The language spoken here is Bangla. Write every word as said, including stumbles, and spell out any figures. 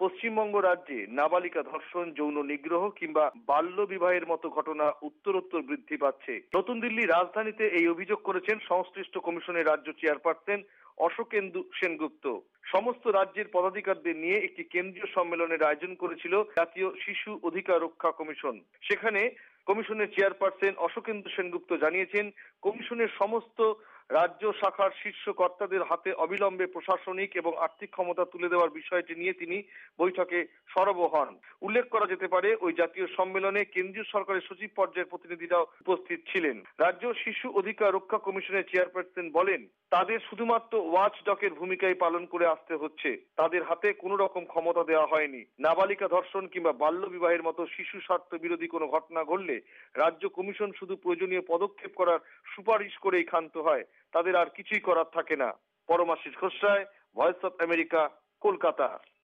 পশ্চিমবঙ্গ রাজ্যে নাবালিকা ধর্ষণ, যৌন নিগ্রহ কিংবা বাল্য বিবাহের মতো ঘটনা উত্তরোত্তর বৃদ্ধি পাচ্ছে। নতুন দিল্লি রাজধানীতে এই অভিযোগ করেছেন সংশ্লিষ্ট কমিশনের রাজ্য চেয়ারপারসন অশোকেন্দু সেনগুপ্ত। সমস্ত রাজ্যের পদাধিকারদের নিয়ে একটি কেন্দ্রীয় সম্মেলনের আয়োজন করেছিল জাতীয় শিশু অধিকার রক্ষা কমিশন। সেখানে কমিশনের চেয়ারপারসন অশোকেন্দু সেনগুপ্ত জানিয়েছেন, কমিশনের সমস্ত রাজ্য শাখার শীর্ষ কর্তাদের হাতে অবিলম্বে প্রশাসনিক এবং আর্থিক ক্ষমতা তুলে দেওয়ার বিষয়টি নিয়ে তিনি বৈঠকে সরব হন। উল্লেখ করা যেতে পারে, ওই জাতীয় সম্মেলনে কেন্দ্রীয় সরকারের সচিব পর্যায়ের প্রতিনিধিরাও উপস্থিত ছিলেন। রাজ্য শিশু অধিকার রক্ষা কমিশনের চেয়ারপারসন বলেন, তাদের শুধুমাত্র ওয়াচ ডগের ভূমিকাই পালন করে আসতে হচ্ছে, তাদের হাতে কোনো রকম ক্ষমতা দেওয়া হয়নি। নাবালিকা ধর্ষণ কিংবা বাল্য বিবাহের মতো শিশু স্বার্থ বিরোধী কোনো ঘটনা ঘটলে রাজ্য কমিশন শুধু প্রয়োজনীয় পদক্ষেপ করার সুপারিশ করেই ক্ষান্ত হয়, তাদের আর কিছুই করার থাকে না। Paramashis Ghosh Roy, voice of America, Kolkata.